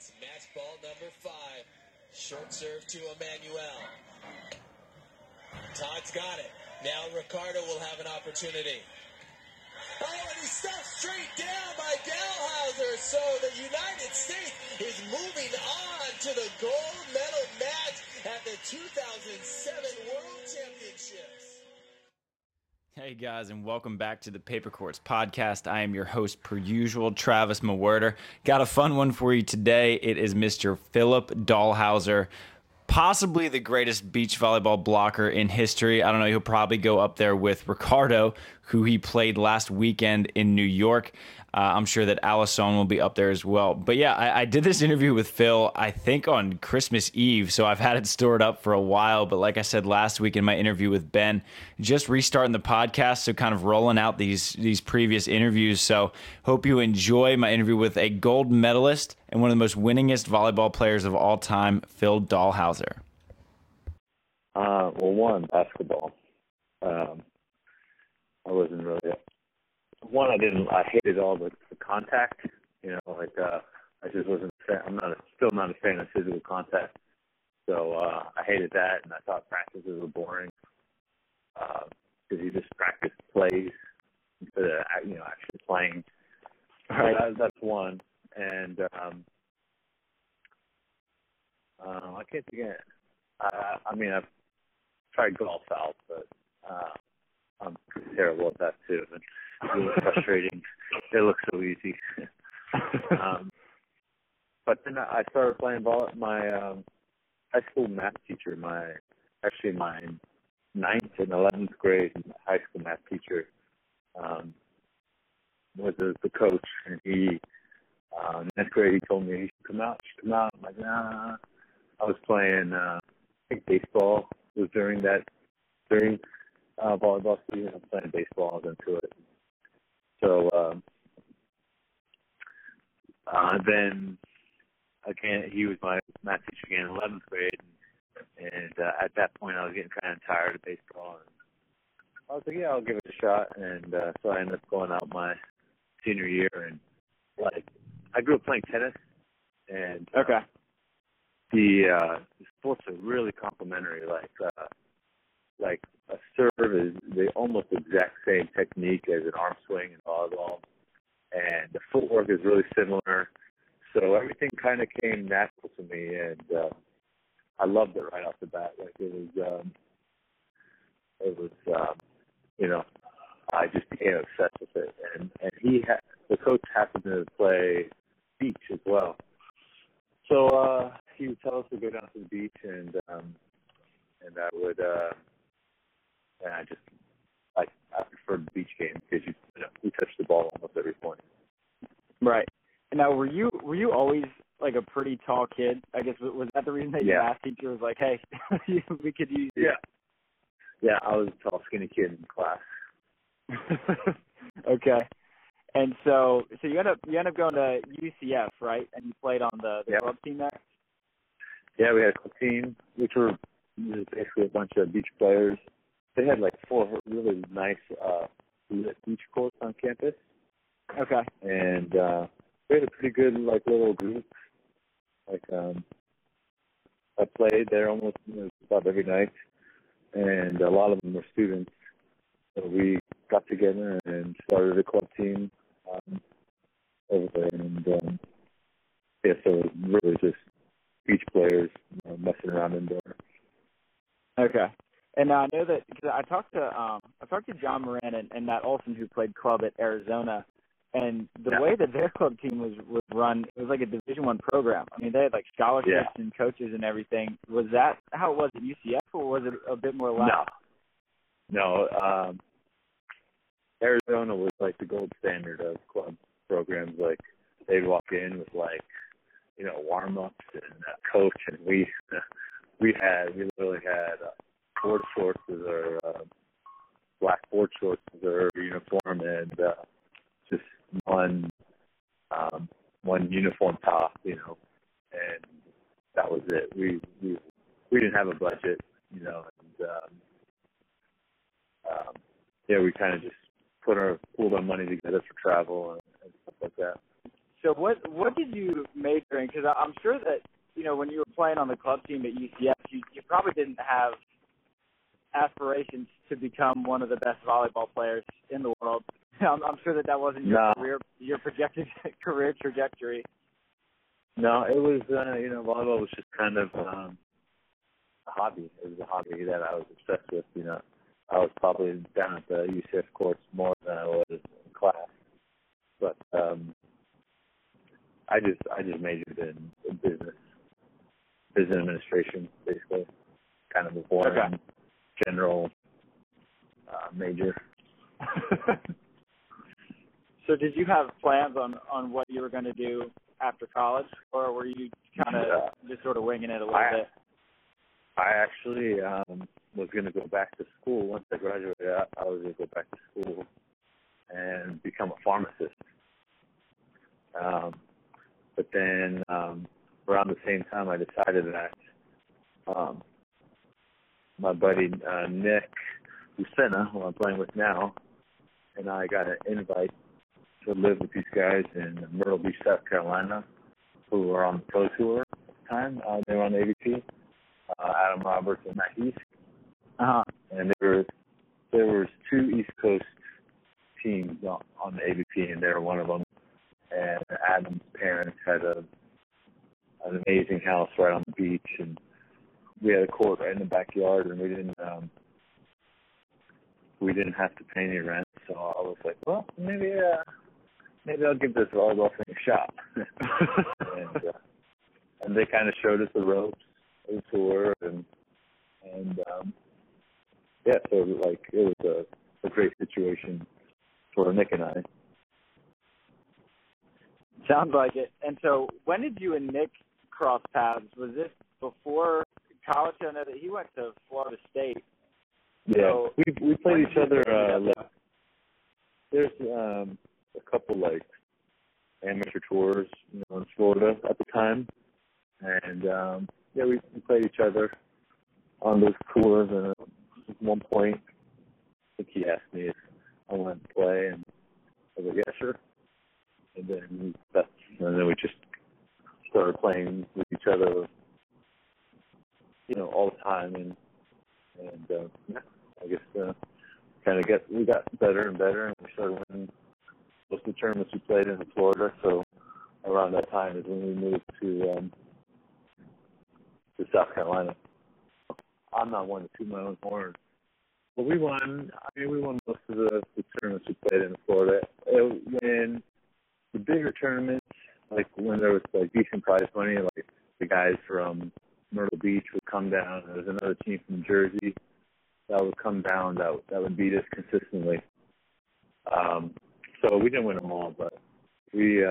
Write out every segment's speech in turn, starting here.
It's match ball number 5. Short serve to Emmanuel. Todd's got it. Now Ricardo will have an opportunity. Oh, and he stops straight down by Dalhauser. So the United States is moving on to the gold medal match at the 2007 World Championships. Hey guys, and welcome back to the Paper Courts podcast. I am your host, per usual, Travis Mewhirter. Got a fun one for you today. It is Mr. Philip Dalhausser, possibly the greatest beach volleyball blocker in history. I don't know, he'll probably go up there with Ricardo, who he played last weekend in New York. I'm sure that Alisson will be up there as well. But yeah, I did this interview with Phil, I think on Christmas Eve, so I've had it stored up for a while. But like I said last week in my interview with Ben, just restarting the podcast, so kind of rolling out these previous interviews. So hope you enjoy my interview with a gold medalist and one of the most winningest volleyball players of all time, Phil Dalhausser. Well, basketball. I wasn't really I hated all the contact. I just wasn't. Still not a fan of physical contact. So I hated that, and I thought practices were boring because you just practice plays instead of actually playing. Right. That's one, and I can't think of it. I've tried golf out, but I'm pretty terrible at that too. It's really frustrating. It looks so easy. But then I started playing ball. My high school math teacher, my 9th and 11th grade high school math teacher, was the coach, and he, 9th grade, he told me he should come out. I'm like, nah. I was playing, I think baseball was during volleyball season. I was playing baseball. I was into it. So then again, he was my math teacher again in 11th grade, and at that point I was getting kind of tired of baseball. And I was like, yeah, I'll give it a shot, and so I ended up going out my senior year, and I grew up playing tennis, and the sports are really complementary. Like a serve is the almost exact same technique as an arm swing in volleyball, and the footwork is really similar. So everything kind of came natural to me, and I loved it right off the bat. I just became obsessed with it. And the coach happened to play beach as well. So he would tell us to go down to the beach, and I would, I preferred the beach game because we touched the ball almost every point. Right. Now, were you always like a pretty tall kid? I guess was that the reason that your math teacher was like, "Hey, we could use you"? Yeah, I was a tall, skinny kid in class. Okay. And so you end up going to UCF, right? And you played on the club team there. Yeah, we had a club team, which were basically a bunch of beach players. They had 4 really nice lit beach courts on campus. Okay. And we had a pretty good little group. I played there almost about every night, and a lot of them were students. So we got together and started a club team over there, and so it was really just beach players messing around indoor. Okay. And I know that because I talked to John Moran and Matt Olson, who played club at Arizona, and the way that their club team was run, it was like a Division I program. I mean, they had scholarships and coaches and everything. Was that how it was at UCF, or was it a bit more lax? No. Arizona was the gold standard of club programs. They'd walk in with warm ups and a coach, and we literally had board shorts as our black board shorts as our uniform, and just one uniform top, and that was it. We didn't have a budget, and we kind of just pulled our money together for travel and stuff like that. So what did you major in? Because I'm sure that, you know, when you were playing on the club team at UCF, you probably didn't have aspirations to become one of the best volleyball players in the world. I'm sure that wasn't your projected career trajectory. No, it was, volleyball was just kind of a hobby. It was a hobby that I was obsessed with, you know. I was probably down at the UCF courts more than I was in class. But I just majored in business administration, basically. Kind of a boring general major. So did you have plans on what you were going to do after college, or were you kind of just sort of winging it a little bit? I actually was going to go back to school. Once I graduated, I was going to go back to school and become a pharmacist. But then around the same time, I decided that my buddy Nick Lucena, who I'm playing with now, and I got an invite to live with these guys in Myrtle Beach, South Carolina, who were on the Pro Tour at the time. They were on the AVP, Adam Roberts and Matt East. And there was 2 East Coast teams on the AVP, and they were one of them. And Adam's parents had an amazing house right on the beach, and we had a court right in the backyard, and we didn't have to pay any rent. So I was like, well, maybe I'll give this volleyball thing a shot. and they kind of showed us the ropes of the tour, and so like it was a great situation for Nick and I. Sounds like it. And so when did you and Nick cross paths? Was this before college? I know that he went to Florida State. Yeah, so we played each other. There's a couple like amateur tours, you know, in Florida at the time, and we played each other on those tours. And at one point, I think he asked me if I wanted to play, and I was like, yeah, sure. And then we just started playing with each other, you know, all the time, and I guess we got better and better, and we started winning most of the tournaments we played in Florida. So around that time is when we moved to South Carolina. I'm not one to toot my own horn, but we won. I mean, we won most of the tournaments we played in Florida. When the bigger tournaments, like when there was like decent prize money, like the guys from Myrtle Beach would come down. There was another team from Jersey that would come down that would beat us consistently. So we didn't win them all, but we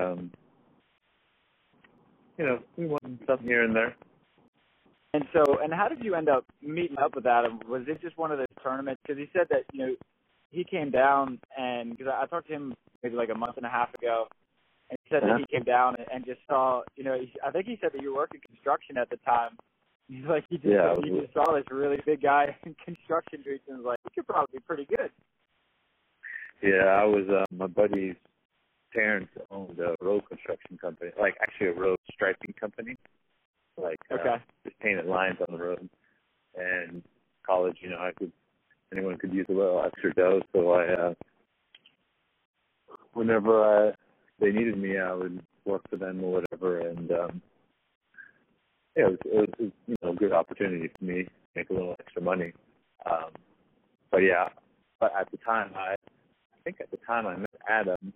won some here and there. And how did you end up meeting up with Adam? Was it just one of those tournaments? Because he said that, you know, he came down, and because I talked to him maybe like a month and a half ago, and he said that he came down and just saw, you know, I think he said that you were working construction at the time. He's like, he just saw this really big guy in construction boots and was like, he could probably be pretty good. Yeah, I was, my buddy's parents owned a road construction company, like actually a road striping company, like just painted lines on the road. And college, you know, anyone could use a little extra dough, so whenever they needed me, I would work for them or whatever, and it was you know, a good opportunity for me to make a little extra money. But at the time, I met Adam,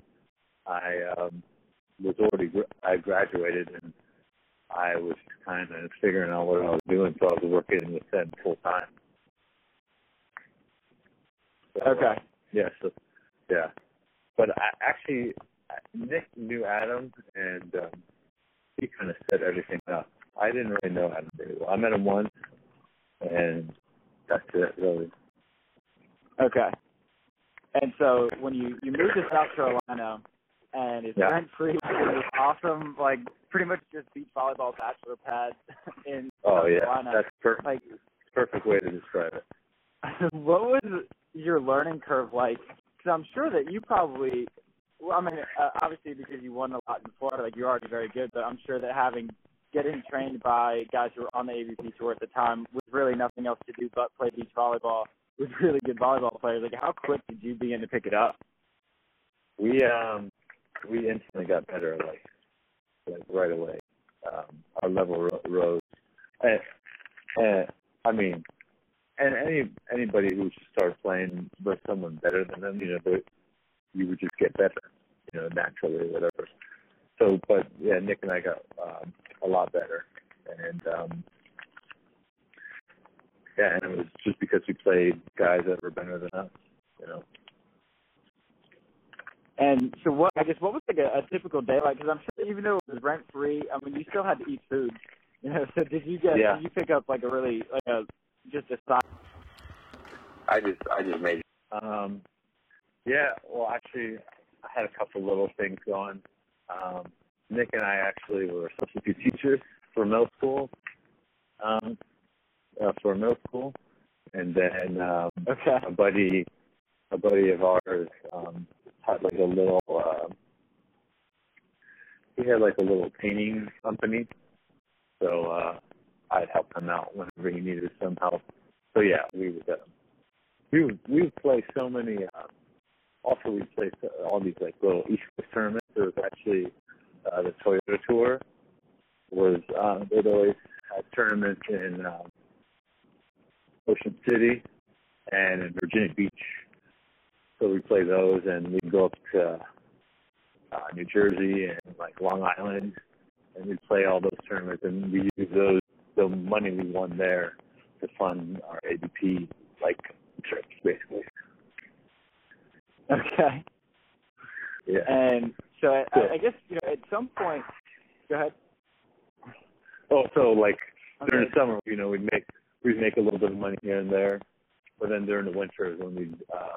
I graduated, and I was kind of figuring out what I was doing, so I was working with them full time. So, okay. But Nick knew Adam, and he kind of set everything up. I didn't really know Adam very well. I met him once, and that's it, really. Okay. And so when you moved to South Carolina, and it's rent-free, it was awesome, like pretty much just beach volleyball bachelor pad in South Carolina. That's perfect. Like, perfect way to describe it. What was your learning curve like? Because I'm sure that you probably well, I mean, obviously because you won a lot in Florida, like you're already very good. But I'm sure that getting trained by guys who were on the AVP tour at the time with really nothing else to do but play beach volleyball with really good volleyball players. Like, how quick did you begin to pick it up? We instantly got better, like right away. Our level rose, and I mean, and anybody who started playing with someone better than them, you would just get better, naturally or whatever. So, but yeah, Nick and I got a lot better, and and it was just because we played guys that were better than us, And so what was like a typical day like? Because I'm sure even though it was rent free, I mean, you still had to eat food, So did you did you pick up like just a side? I just made it. Well, actually, I had a couple little things going. Nick and I actually were substitute teachers for middle school. And then a buddy of ours had like a little. He had like a little painting company, so I'd help him out whenever he needed some help. So yeah, we would play so many. Also, we played all these like little East Coast tournaments. There was actually the Toyota Tour. They'd always had tournaments in Ocean City and in Virginia Beach. So we play those, and we'd go up to New Jersey and like Long Island, and we'd play all those tournaments, and we use the money we won there to fund our AVP like trips, basically. Okay. Yeah. And so I guess at some point, go ahead. Oh, so like during the summer, we'd make a little bit of money here and there, but then during the winter is when we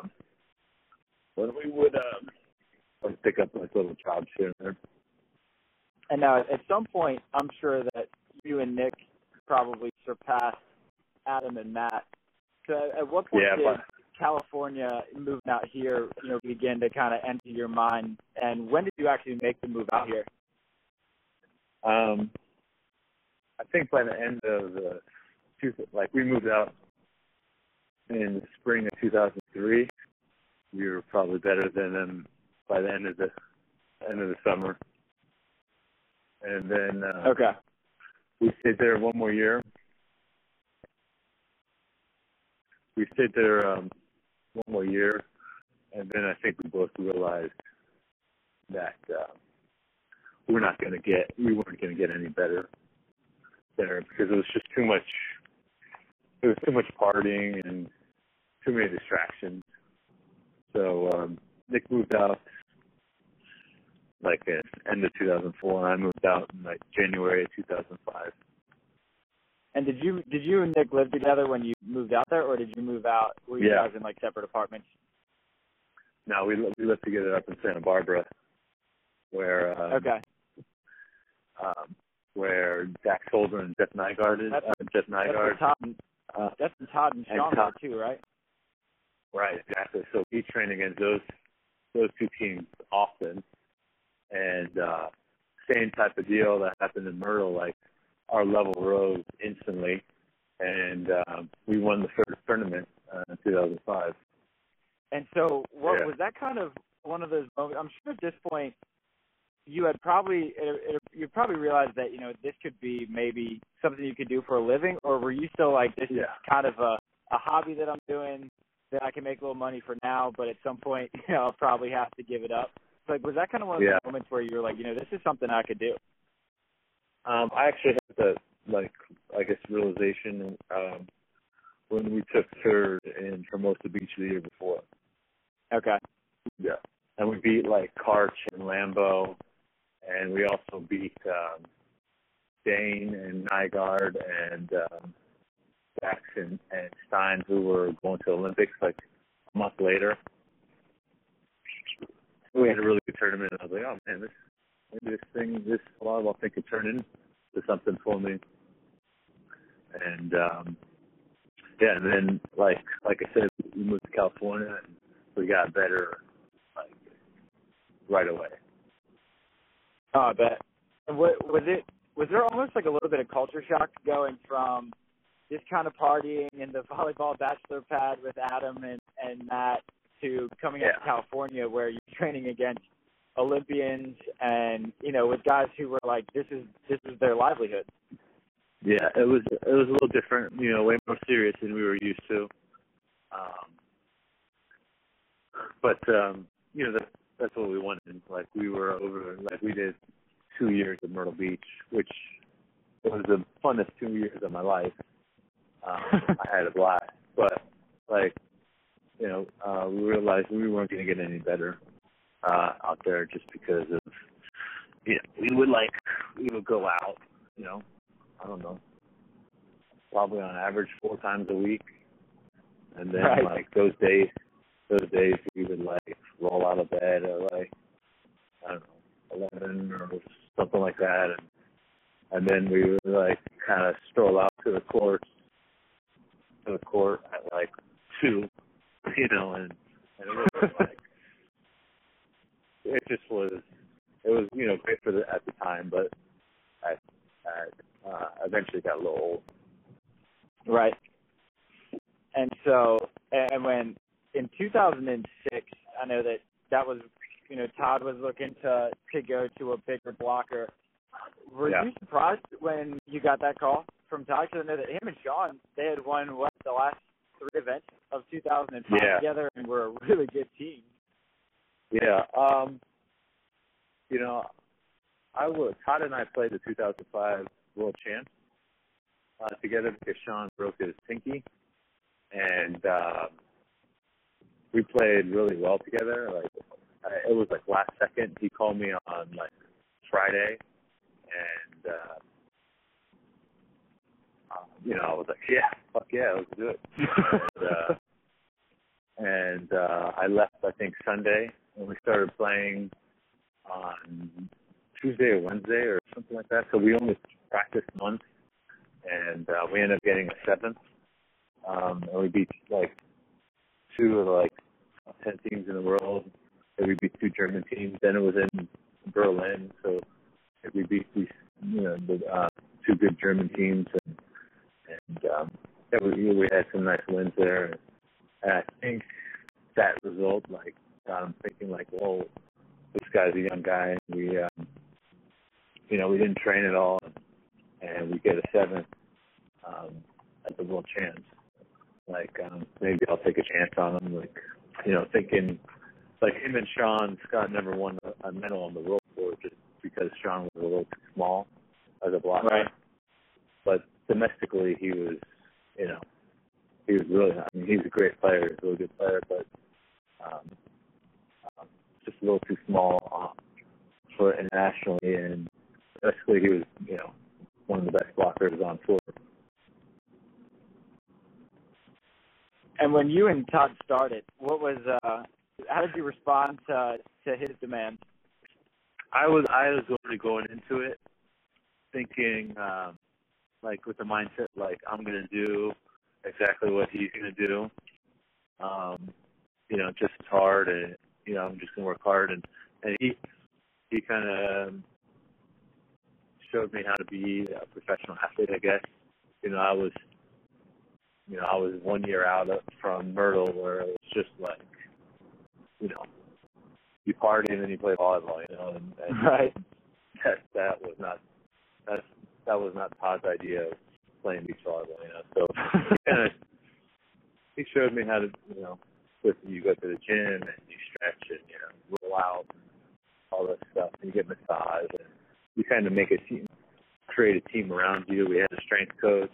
would pick up like little jobs here and there. And now at some point, I'm sure that you and Nick probably surpassed Adam and Matt. So at what point did California moving out here, begin to kind of enter your mind? And when did you actually make the move out here? I think by the end of we moved out in the spring of 2003. We were probably better than them by the end of the summer. And then we stayed there one more year. And then I think we both realized that we weren't going to get any better there because it was just too much. There was too much partying and too many distractions. So Nick moved out like at end of 2004, and I moved out in like January of 2005. And did you and Nick live together when you moved out there, or did you move out? Were you guys in like separate apartments? No, we lived together up in Santa Barbara, where where Zach Solder and Jeff Nygaard is. Jeff Nygaard. That's Todd and Sean too, right? Right, exactly. So we train against those two teams often, and same type of deal that happened in Myrtle. Like our level rose instantly, and we won the third tournament in 2005. And so, was that kind of one of those moments? I'm sure at this point you had probably realized that this could be maybe something you could do for a living, or were you still like, this is kind of a hobby that I'm doing that I can make a little money for now, but at some point I'll probably have to give it up. So, like, was that kind of one of those moments where you were like, this is something I could do? I actually had the realization when we took third in Hermosa Beach the year before. Okay. Yeah. And we beat like Karch and Lambeau, and we also beat Dane and Nygaard and Jackson and Stein, who were going to the Olympics like a month later. We had a really good tournament, and I was like, oh man, this volleyball thing could turn into something for me. And and then like I said, we moved to California and we got better like right away. Oh, I bet. And was there almost like a little bit of culture shock going from just kind of partying in the volleyball bachelor pad with Adam and Matt to coming out to California where you're training against Olympians and, you know, with guys who were like, this is their livelihood? Yeah, it was a little different, you know, way more serious than we were used to. But you know, that's what we wanted. Like, we were over, like, we did 2 years at Myrtle Beach, which was the funnest 2 years of my life. I had a blast. But, like, you know, we realized we weren't going to get any better out there just because of, you know, we would go out, you know, I don't know, probably on average 4 times a week. And then, like, those days we would, like, roll out of bed at, like, I don't know, 11 or something like that. And then we would, like, kind of stroll out to the court at, like, 2, you know, and it was, like, it was, you know, great at the time, but eventually got a little old. Right. And so, and when in 2006, I know that was, you know, Todd was looking to go to a bigger blocker. Were you surprised when you got that call from Todd? Because I know that him and Sean, they had won, the last 3 events of 2005 together and were a really good team. Yeah. You know, Todd and I played the 2005 World Champs together because Sean broke his pinky. And we played really well together. Like, it was like last second. He called me on like Friday, and you know, I was like, yeah, fuck yeah, let's do it. and I left, I think, Sunday, and we started playing on Tuesday or Wednesday or something like that. So we only practiced once, and we ended up getting a 7th. And we beat like 2 of the like 10 teams in the world. And we beat 2 German teams. Then it was in Berlin, so we beat these, you know, the 2 good German teams, and yeah, we had some nice wins there. And I think that result, like, got him thinking, like, whoa, this guy's a young guy. And we, you know, we didn't train at all, and we get a 7th at the World Champs. Like, maybe I'll take a chance on him. Like, you know, thinking, like, him and Sean, Scott never won a medal on the world tour just because Sean was a little too small as a blocker. Right. But domestically, he was, you know, he was really, I mean, he's a great player, he's a really good player, but just a little too small for internationally. And domestically, he was, you know, one of the best blockers on tour. And when you and Todd started, what was how did you respond to his demands? I was already going into it thinking, like, with the mindset, like, I'm going to do exactly what he's going to do. You know, just as hard, and, you know, I'm just going to work hard. And he kind of showed me how to be a professional athlete, I guess. You know, I was 1 year out from Myrtle, where it was just like, you know, you party and then you play volleyball, you know, and right. That was not Todd's idea of playing beach volleyball, you know. So he showed me how to, you know, you go to the gym and you stretch and, you know, roll out and all that stuff, and you get massage, and you kind of make a team, create a team around you. We had a strength coach,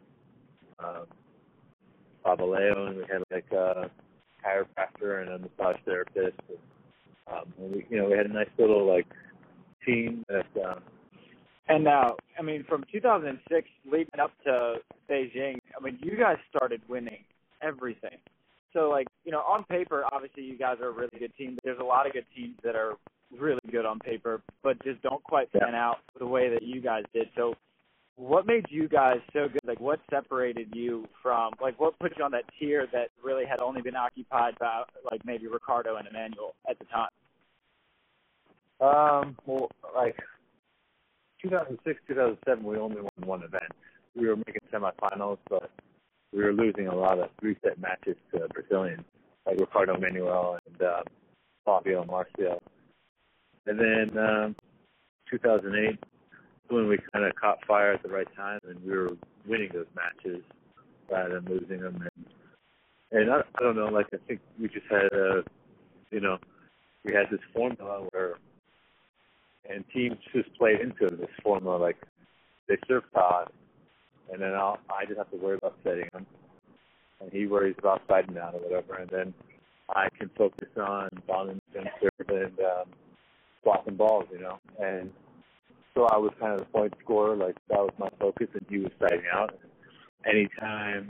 Babaleo, and we had like a chiropractor and a massage therapist. And we, you know, we had a nice little like team that. And now, I mean, from 2006 leading up to Beijing, I mean, you guys started winning everything. So, like, you know, on paper, obviously you guys are a really good team, but there's a lot of good teams that are really good on paper, but just don't quite pan out the way that you guys did. So what made you guys so good? Like, what separated you from, like, what put you on that tier that really had only been occupied by, like, maybe Ricardo and Emmanuel at the time? Well, like 2006, 2007, we only won one event. We were making semifinals, but we were losing a lot of three-set matches to Brazilians, like Ricardo Manuel and Fabio Marcio. And then 2008, when we kind of caught fire at the right time, and we were winning those matches rather than losing them. And I don't know, like I think we just had we had this formula where, and teams just played into this formula, like they serve Todd, and then I just have to worry about setting him, and he worries about siding out or whatever, and then I can focus on bombing and serve and blocking balls, and so I was kind of the point scorer, like that was my focus, and he was siding out. Anytime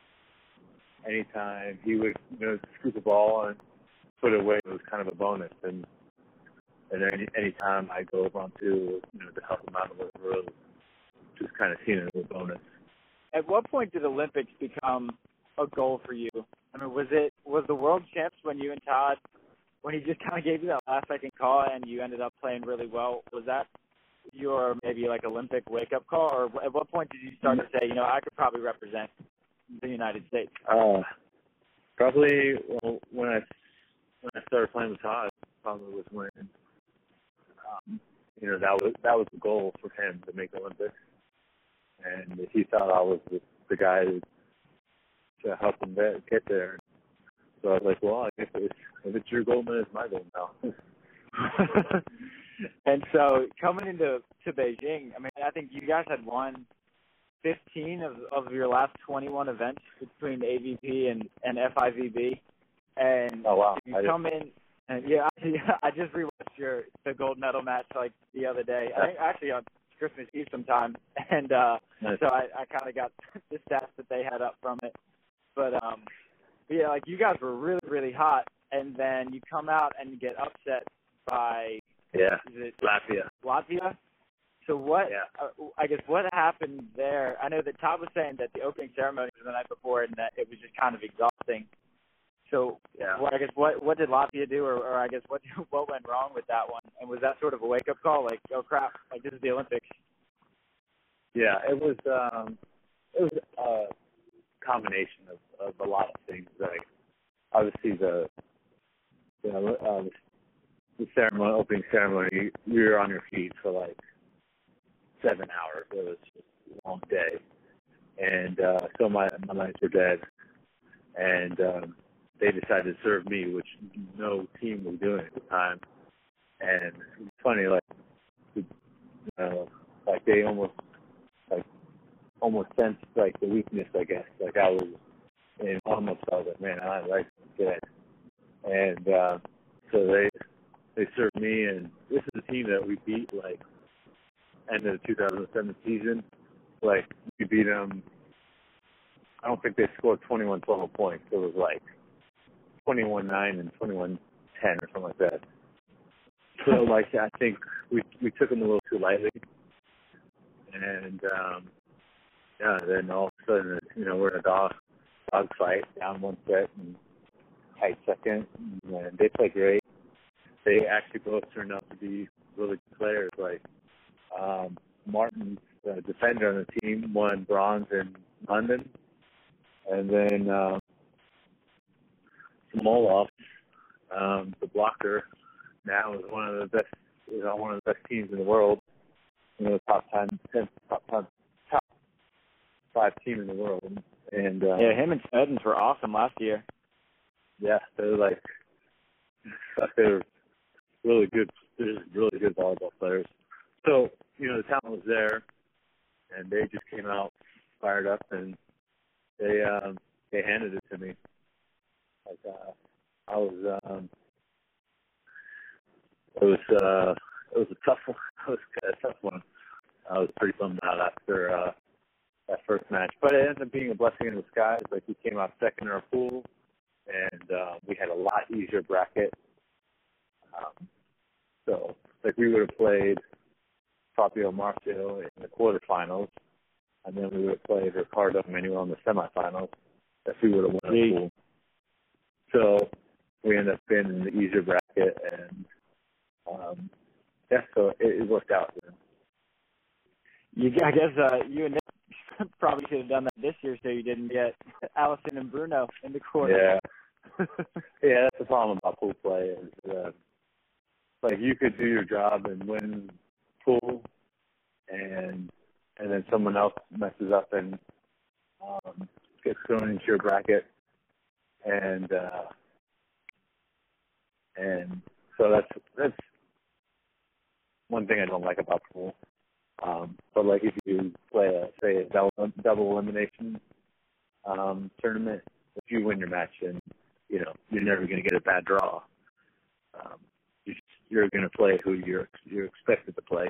he would scoop the ball and put it away, it was kind of a bonus, and anytime I go over onto to help him out of the road, just kind of seeing it as a bonus. At what point did Olympics become a goal for you? I mean, was the World Champs when you and Todd, when he just kind of gave you that last second call and you ended up playing really well? Was that your maybe like Olympic wake up call, or at what point did you start to say, I could probably represent the United States? Probably when I started playing with Todd, probably was when that was the goal for him, to make the Olympics, and he thought I was the guy to help him get there. So I was like, well, if it's your goal, then it's my goal now. And so coming into Beijing, I mean, I think you guys had won 15 of your last 21 events between AVP and FIVB. And oh, wow. You come in, and I just rewatched the gold medal match like the other day. I think actually on Christmas Eve sometime, and nice. So I kind of got the stats that they had up from it. But like you guys were really, really hot, and then you come out and you get upset by Latvia. So what? Yeah. I guess what happened there? I know that Todd was saying that the opening ceremony was the night before, and that it was just kind of exhausting. So I guess what did Latvia do, or I guess what went wrong with that one? And was that sort of a wake up call, like, oh crap, like this is the Olympics? Yeah, it was a combination of a lot of things. Like obviously the ceremony, opening ceremony, you were on your feet for like 7 hours. It was just a long day, and so my nights were dead, and they decided to serve me, which no team was doing at the time. And it's funny, like they almost sensed like the weakness, I guess. Like I was in almost, I was like, man, I like dead. And so they served me, and this is a team that we beat like end of the 2007 season. Like we beat them. I don't think they scored 21 total points. It was like 21-9 and 21-10 or something like that. So like I think we took them a little too lightly, and then all of a sudden we're in a dog fight, down one set and tight second, and they play great. They actually both turned out to be really good players. Like Martin, the defender on the team, won bronze in London, and then Samolov, the blocker, now is one of the best teams in the world. Top 5 team in the world. And him and Snedden's were awesome last year. Yeah, they're really good. They're just really good volleyball players. So the talent was there, and they just came out fired up, and they handed it to me. Like I was, it was a tough one. It was a tough one. I was pretty bummed out after that first match, but it ended up being a blessing in disguise. Like we came out second in our pool, and we had a lot easier bracket. So like we would have played Fabio Marcio in the quarterfinals, and then we would have played Ricardo Manuel in the semifinals if we would have won the pool. So we ended up being in the easier bracket, and yeah, so it worked out. I guess you and Nick probably should have done that this year so you didn't get Allison and Bruno in the corner. Yeah. Yeah, that's the problem about pool play is like you could do your job and win pool, and then someone else messes up and gets thrown into your bracket, and so that's one thing I don't like about pool. But like if you play a double elimination tournament, if you win your match, then you're never going to get a bad draw. You're going to play who you're expected to play.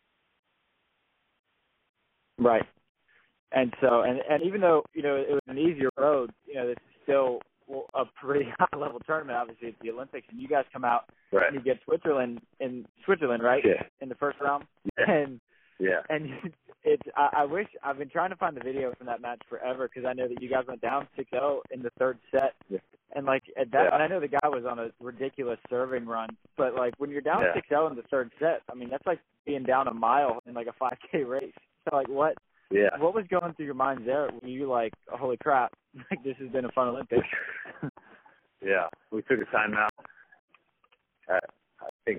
Right. And so, and even though, it was an easier road, this is still a pretty high level tournament. Obviously, it's the Olympics, and you guys come out right. and you get Switzerland, right? Yeah. In the first round. Yeah. And I wish, I've been trying to find the video from that match forever because I know that you guys went down 6-0 in the third set. Yeah. And like at that, and I know the guy was on a ridiculous serving run, but like when you're down 6-0 in the third set, I mean, that's like being down a mile in like a 5K race. So like what was going through your minds there when you like, oh, holy crap, like this has been a fun Olympics? Yeah, we took a timeout. I think,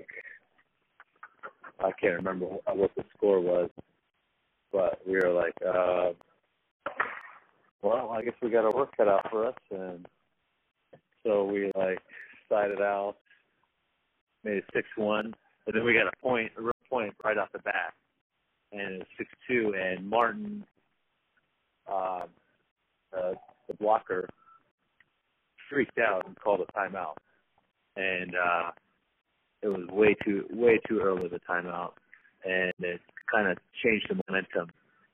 I can't remember what the score was, but we were like, well, I guess we got our work cut out for us, and so we like sided out, made it 6-1, but then we got a real point right off the bat, and it was 6-2, and Martin, the blocker, freaked out and called a timeout, and it was way too early the timeout, and it kind of changed the momentum,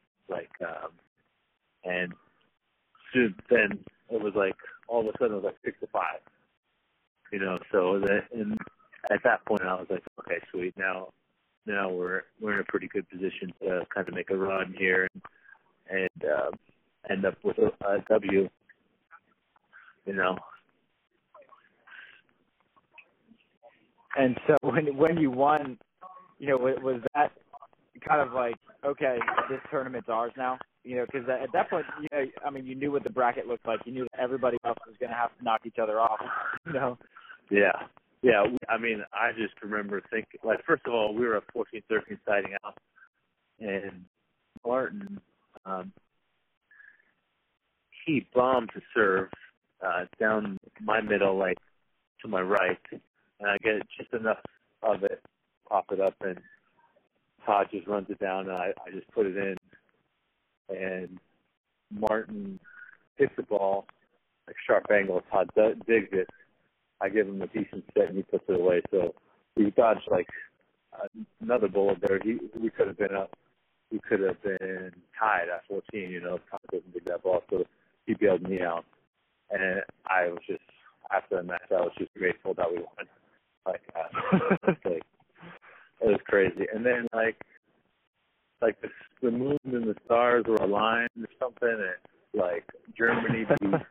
and soon then it was like all of a sudden it was like 6-5, so and at that point I was like, okay, sweet, now we're in a pretty good position to kind of make a run here and end up with a W, And so when you won, was that kind of like, okay, this tournament's ours now? Because at that point, I mean, you knew what the bracket looked like. You knew that everybody else was going to have to knock each other off, Yeah. Yeah, I mean, I just remember thinking, like, first of all, we were a 14-13 siding out, and Martin, he bombed to serve down my middle, like, to my right, and I get just enough of it, pop it up, and Todd just runs it down, and I just put it in, and Martin hits the ball, like, sharp angle, Todd digs it. I give him a decent set, and he puts it away. So we dodged like another bullet there. We could have been up. We could have been tied at 14. If Todd doesn't dig that ball, so he bailed me out. And I was just after the match, I was just grateful that we won. It was crazy. And then like the moon and the stars were aligned or something, and like Germany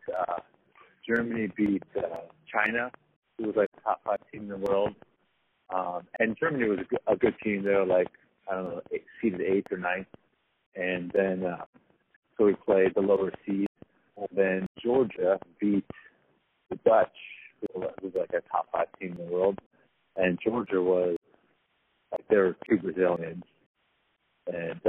beat China, who was like the top 5 team in the world. And Germany was a good team. They were like, I don't know, seeded 8th or 9th. And then, so we played the lower seed. And then Georgia beat the Dutch, who was like a top 5 team in the world. And Georgia was, like, there were 2 Brazilians. And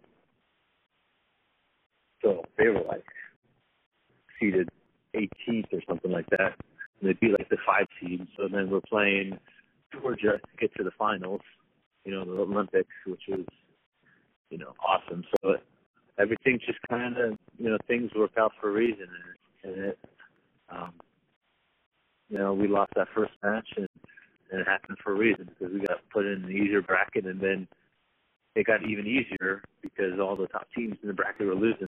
so they were like seeded 18th or something like that. And they'd be like the 5 seed. So then we're playing Georgia to get to the finals, the Olympics, which was, awesome. So everything just kind of, things work out for a reason. And it, we lost that first match and it happened for a reason because we got put in an easier bracket, and then it got even easier because all the top teams in the bracket were losing.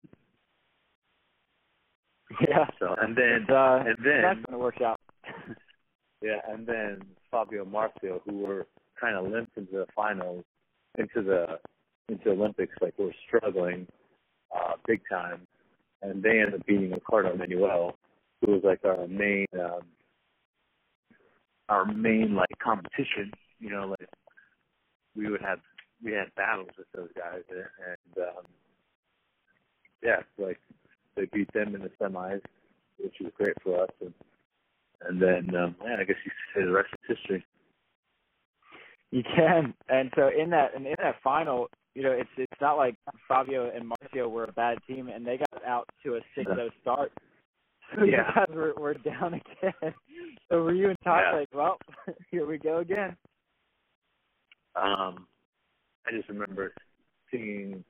Yeah. So and then that's when it works out. Yeah, and then Fabio Marcio, who were kind of limped into the finals, into Olympics, like we're struggling big time, and they ended up beating Ricardo Manuel, who was like our main like competition, like we had battles with those guys, and yeah, like they beat them in the semis, which was great for us, and then I guess you could say the rest is history. You can, and so in that final, you know, it's not like Fabio and Marcio were a bad team, and they got out to a 6-0 start. So you guys were down again. So were you and Todd like, well, here we go again? I just remember seeing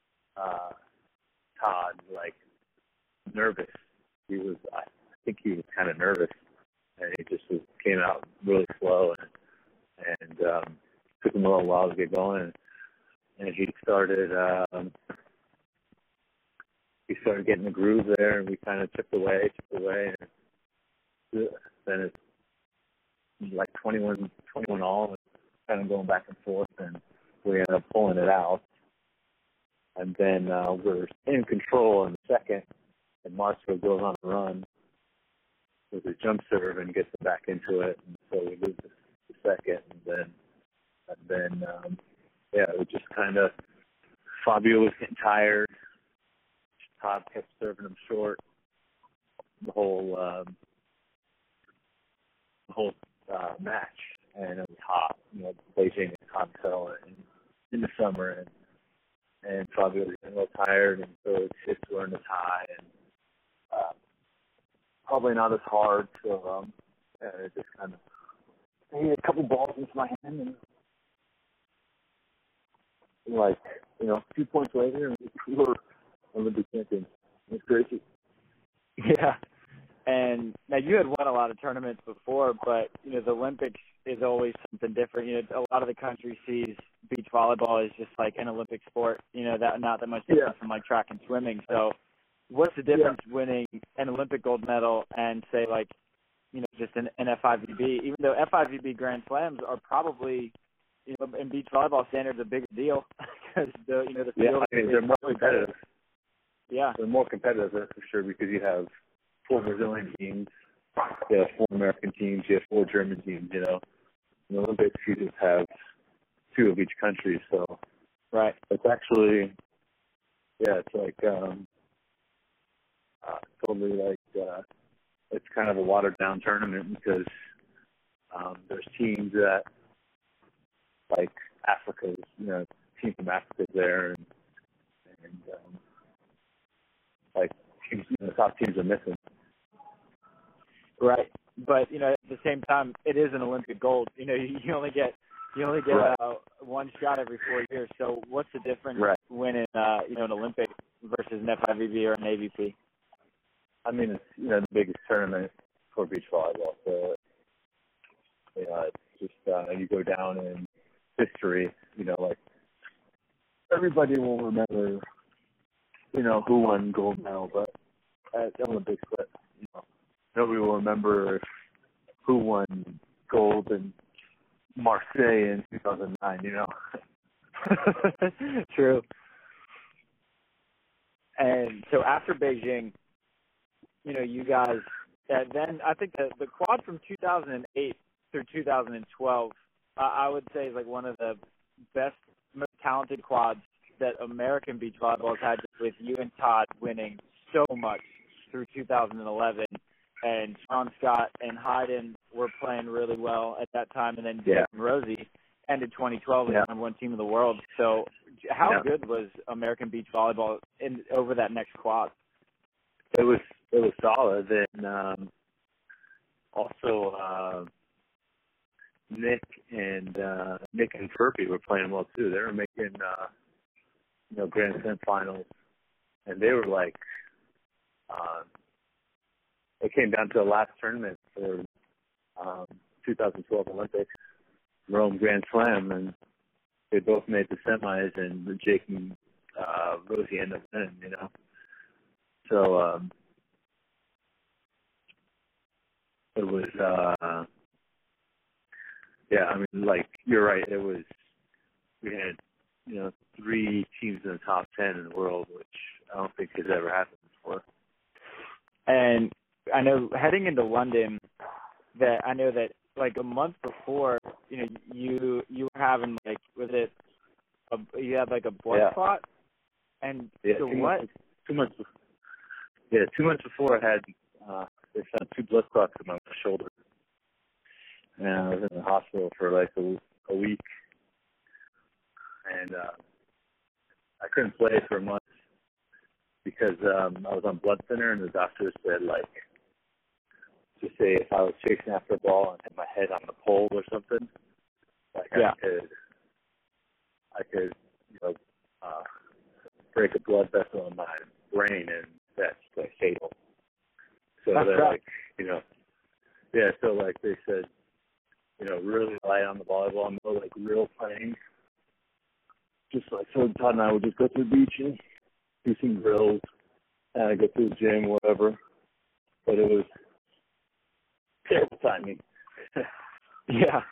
Todd like nervous. I think he was kind of nervous, and he just came out really slow, and took him a little while to get going. And he started getting the groove there, and we kind of chipped away, and then it's like 21 all, and kind of going back and forth, and we ended up pulling it out. And then we're in control in the second, and Marcio goes on a run with a jump serve and gets them back into it, and so we lose the second, and then it was just kind of Fabio was getting tired. Todd kept serving him short the whole match, and it was hot. You know, Beijing and Hangzhou in the summer, and Fabio was getting a little tired, and so his hits were in the tie, and probably not as hard. So it just kind of I had a couple balls into my hand, and like, you know, 2 points later, we were Olympic champions. It's crazy. Yeah. And now you had won a lot of tournaments before, but, you know, the Olympics is always something different. You know, a lot of the country sees beach volleyball as just like an Olympic sport, you know, that not that much different from like track and swimming. So what's the difference winning an Olympic gold medal and say like, you know, just an FIVB, even though FIVB Grand Slams are probably, you know, in beach volleyball standards a bigger deal because the field they're more competitive. Yeah, they're more competitive, that's for sure, because you have 4 Brazilian teams, you have 4 American teams, you have 4 German teams. You know, in the Olympics you just have 2 of each country. So right, it's actually it's like totally like it's kind of a watered down tournament because there's teams that like Africa's, you know, team from Africa's there, and like teams, you know, the top teams are missing. Right, but you know, at the same time, it is an Olympic gold. You know, you only get one shot every 4 years. So what's the difference winning you know, an Olympic versus an FIVB or an AVP? I mean, it's, you know, the biggest tournament for beach volleyball. So you know, it's just you go down in history. You know, like everybody will remember, you know, who won gold medal, but at the Olympics, but you know, nobody will remember who won gold in Marseille in 2009, you know. True. And so after Beijing, you know, you guys, then I think the quad from 2008 through 2012, I would say is like one of the best, most talented quads that American beach volleyball has had, with you and Todd winning so much through 2011. And Sean Scott and Hayden were playing really well at that time. And then Jake and Rosie ended 2012 as the number 1 team in the world. So how good was American beach volleyball over that next quad? It was solid. And also Nick and Furphy were playing well too. They were making you know, Grand Slam finals, and they were like it came down to the last tournament for 2012 Olympics, Rome Grand Slam, and they both made the semis, and Jake and Rosie ended up winning, you know. So it was, I mean, like, you're right, we had, you know, 3 teams in the top 10 in the world, which I don't think has ever happened before. And I know heading into London, that like a month before, you were having like, you had like a blood clot, and so what? 2 months. Yeah, 2 months before I had they found 2 blood clots in my shoulder, and I was in the hospital for like a week, and I couldn't play for a month because I was on blood thinner, and the doctor said like, to say if I was chasing after a ball and hit my head on the pole or something, like I could break a blood vessel in my brain, and that's like fatal. So that's they're right. like, so like they said, really light on the volleyball, no like real playing. Just like, so Todd and I would just go to the beach and do some drills, and I go to the gym, whatever. But it was terrible timing. Yeah.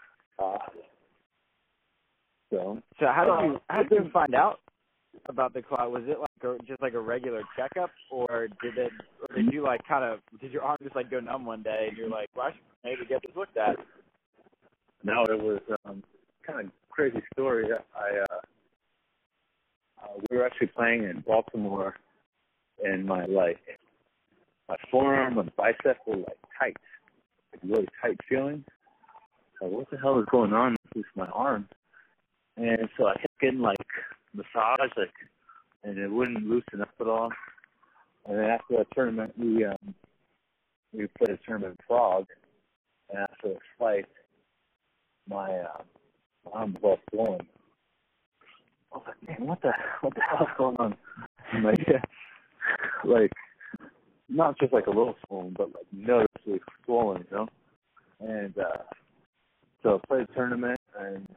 So how did you find out about the clot? Was it like just like a regular checkup, or did you like did your arm just like go numb one day and you're like, well, I should maybe get this looked at? No, it was kind of crazy story. We were actually playing in Baltimore, and my forearm and bicep were like tight, like really tight feeling. So what the hell is going on with my arm? And so I kept getting like massage, and it wouldn't loosen up at all. And then after that tournament, we played a tournament in Prague, and after the fight, my arm was all swollen. I was like, man, what the hell is going on? I'm like, not just like a little swollen, but like noticeably swollen, And so I played a tournament, and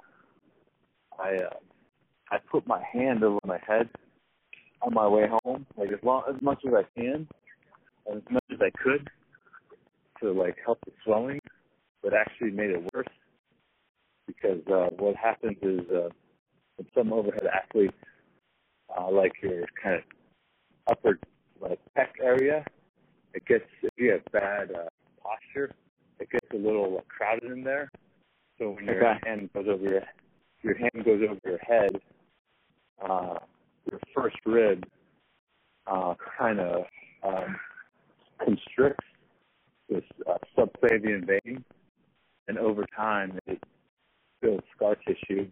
I put my hand over my head on my way home, like as much as I can, and as much as I could, to like help the swelling, but actually made it worse because what happens is with some overhead athletes, like your kind of upper like pec area, it gets, if you have bad posture, it gets a little crowded in there. So when your hand goes over your head, your first rib kind of constricts this subclavian vein, and over time it builds scar tissue,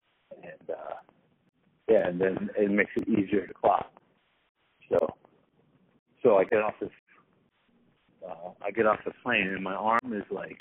and then it makes it easier to clot. So I get off the plane, and my arm is like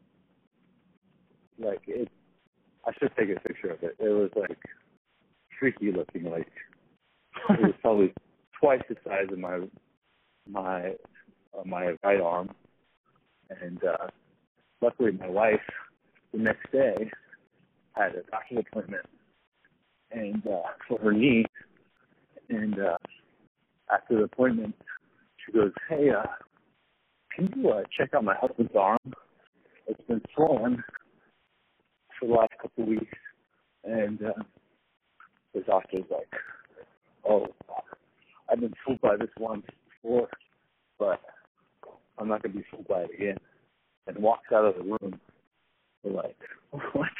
it. I should take a picture of it. It was like freaky looking, like it was probably twice the size of my right arm. And luckily, my wife the next day had a doctor's appointment and for her knee. And after the appointment, she goes, "Hey, can you check out my husband's arm? It's been swollen for the last couple of weeks." And the doctor's like, "Oh, I've been fooled by this once before, but I'm not going to be fooled by it again." And walks out of the room. We're like, "What?"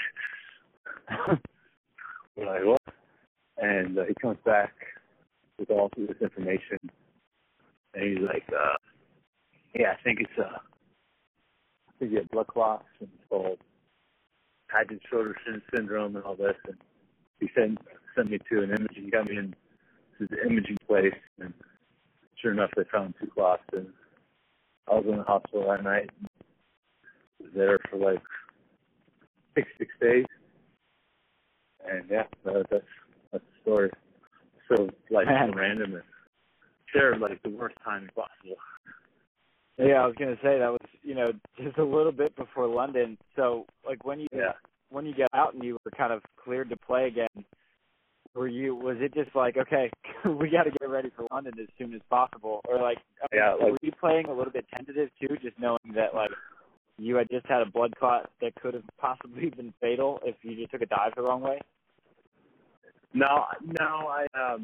We're like, "What?" And he comes back with all this information, and he's like, "Yeah, I think you have blood clots, and it's called Paget-Schroeder syndrome and all this." And he sent me to an imaging, got me in to the imaging place, and sure enough, they found 2 clots, and I was in the hospital that night. Was there for like 6 days, and yeah, that's the story. So like random and shared like the worst time possible. Yeah, I was gonna say that was just a little bit before London. So like when you get out and you were kind of cleared to play again, was it just like, okay, we got to get ready for London as soon as possible, or were you playing a little bit tentative too, just knowing that like you had just had a blood clot that could have possibly been fatal if you just took a dive the wrong way? No, I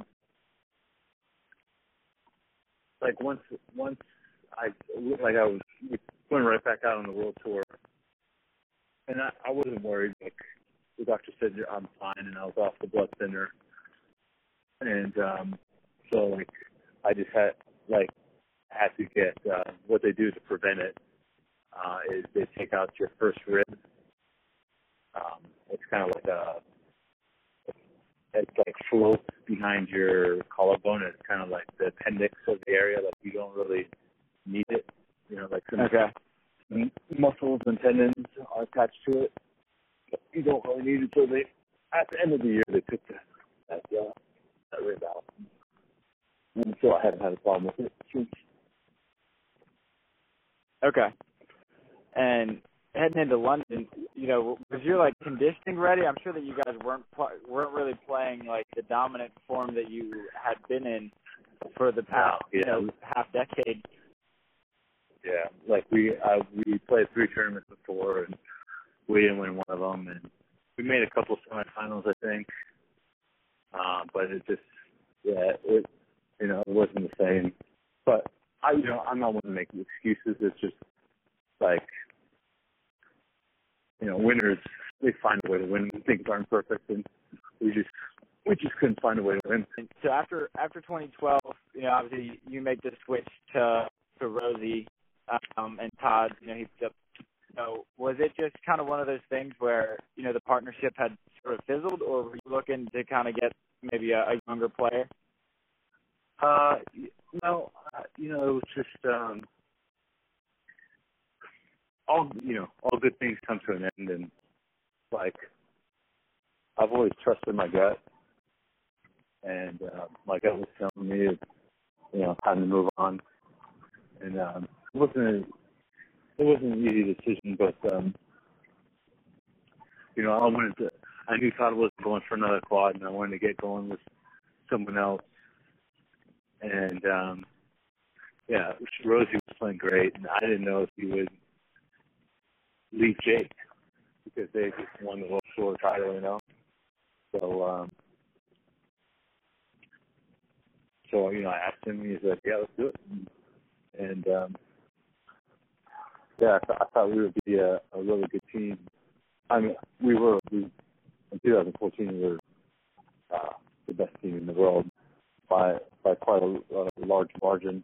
like once I was going right back out on the world tour, and I wasn't worried. Like the doctor said I'm fine, and I was off the blood thinner, and so like I just had to get what they do to prevent it is they take out your first rib. It's kind of like it's like floats behind your collarbone. It's kind of like the appendix of the area. Like you don't really need it. You know, like some muscles and tendons are attached to it. But you don't really need it. So they, at the end of the year, they took that rib out. And so I haven't had a problem with it since. Okay. And heading into London, you know, was your like conditioning ready? I'm sure that you guys weren't really playing like the dominant form that you had been in for the past half decade. Yeah, like we played 3 tournaments before, and we didn't win one of them, and we made a couple semifinals, I think. But it just, it wasn't the same. But I'm not one to make excuses. It's just like, winners, they find a way to win. Things aren't perfect, and we just couldn't find a way to win. So after 2012, obviously you make the switch to Rosie, and Todd, he picked up. So was it just kind of one of those things where, the partnership had sort of fizzled, or were you looking to kind of get maybe a younger player? No, it was just all good things come to an end, and like I've always trusted my gut, and my gut was telling me, time to move on, and it wasn't an easy decision, but I knew Todd wasn't going for another quad, and I wanted to get going with someone else. And Rosie was playing great, and I didn't know if he would leave Jake because they just won the World Tour title, So I asked him, and he's like, "Yeah, let's do it." And I thought we would be a really good team. I mean, in 2014 we were the best team in the world by quite a large margin.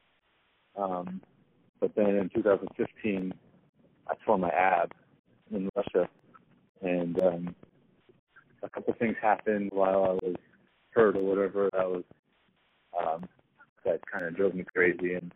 But then in 2015, I tore my ab in Russia, and a couple of things happened while I was hurt or whatever. That kind of drove me crazy, and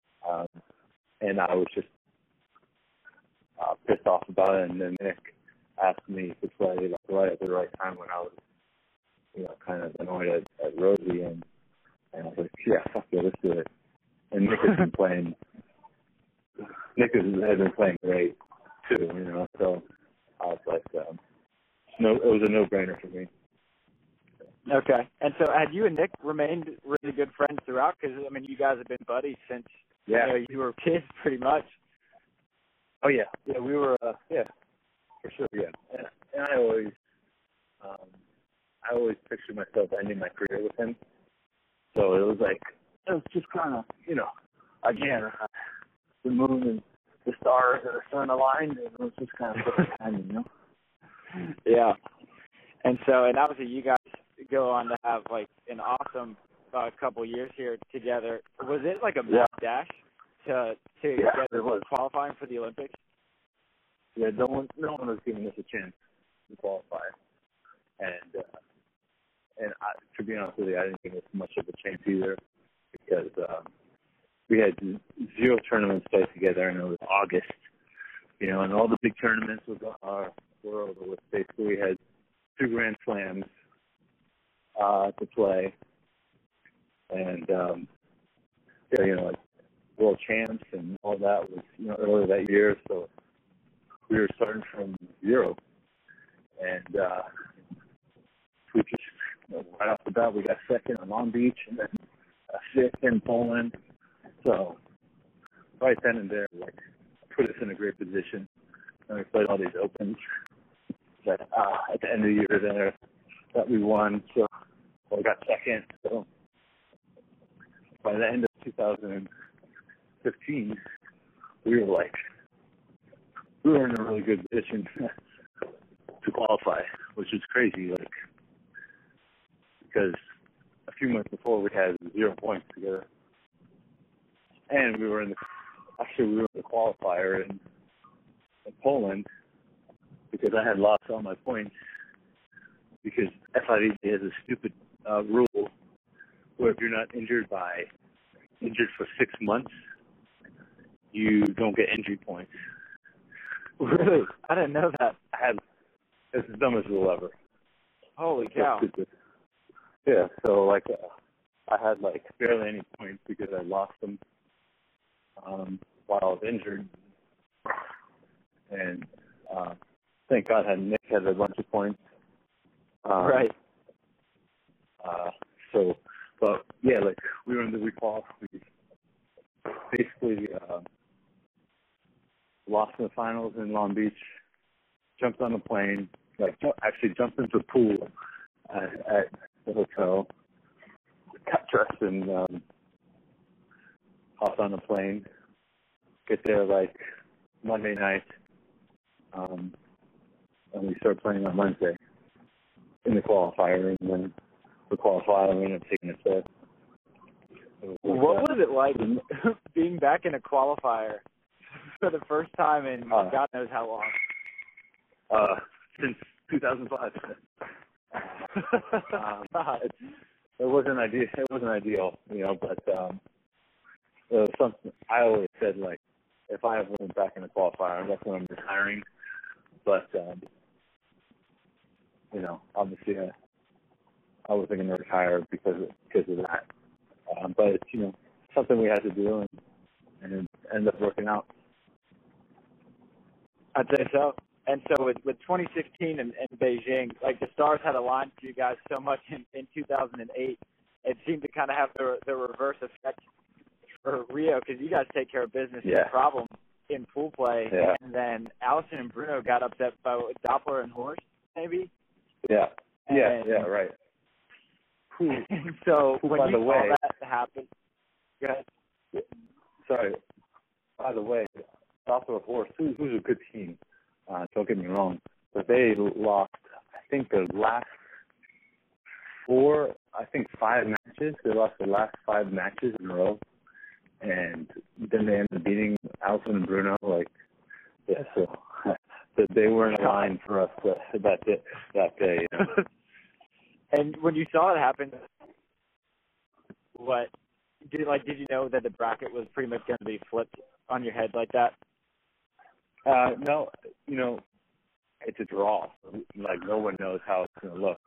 I was just pissed off about it. And then Nick asked me to play right at the right time when I was, kind of annoyed at Rosie, and I was like, yeah, fuck it, let's do it. And Nick has been playing. Nick has been playing great too, So I was like, it was a no-brainer for me. Okay. And so had you and Nick remained really good friends throughout? Because, you guys have been buddies since you were kids pretty much. Oh, yeah. Yeah, we were, for sure, yeah. And I always pictured myself ending my career with him. So it was just kind of, again, the moon and the stars and the sun aligned, and it was just kind of perfect timing, Yeah. And obviously you guys go on to have an awesome couple years here together. Was it like a mad dash to get qualifying for the Olympics? Yeah, no one was giving us a chance to qualify, and to be honest with you, I didn't give us much of a chance either because we had 0 tournaments played together, and it was August, and all the big tournaments were over with. Basically, we had 2 Grand Slams to play, and world champs and all that was earlier that year, so we were starting from 0, and we just right off the bat we got second on Long Beach, and then 5th in Poland. So right then and there, put us in a great position, and we played all these opens that at the end of the year there that we won. So we got second. So by the end of 2015, we were we were in a really good position to qualify, which was crazy, like, because a few months before we had 0 points together, and we were in the qualifier in Poland because I had lost all my points because FIVB has a stupid rule where if you're not injured for 6 months, you don't get injury points. Really? I didn't know that. It's the dumbest rule ever. Holy cow. Yeah, so like I had like barely any points because I lost them while I was injured. And thank God Nick had a bunch of points. Right. So, but yeah, like we were in the requal. We basically lost in the finals in Long Beach. Jumped on a plane, actually jumped into a pool at the hotel. Got dressed and hopped on a plane. Get there like Monday night, and we started playing on Wednesday in the qualifier, and then the qualifier we ended up taking a set. What was it like being back in a qualifier for the first time in God knows how long? Since 2005. It wasn't ideal. It wasn't ideal, but it was something I always said, like, if I ever went back in the qualifier, that's when I'm retiring. But obviously, I wasn't going to retire because of that. But it's something we had to do, and it ended up working out. I'd say so. And so with 2016 and Beijing, like the stars had aligned for you guys so much in 2008, it seemed to kind of have the reverse effect for Rio because you guys take care of business no problem in pool play. Yeah. And then Allison and Bruno got upset by Doppler and Horst, maybe? Yeah. Right. So when you saw that happen, go ahead. Sorry. By the way, Doppler and Horst, who's a good team. Don't get me wrong, but they lost, I think, the last 5 matches. They lost the last 5 matches in a row, and then they ended up beating Allison and Bruno. So they weren't aligned for us that day. And when you saw it happen, did you know that the bracket was pretty much going to be flipped on your head like that? No, it's a draw. Like, no one knows how it's going to look.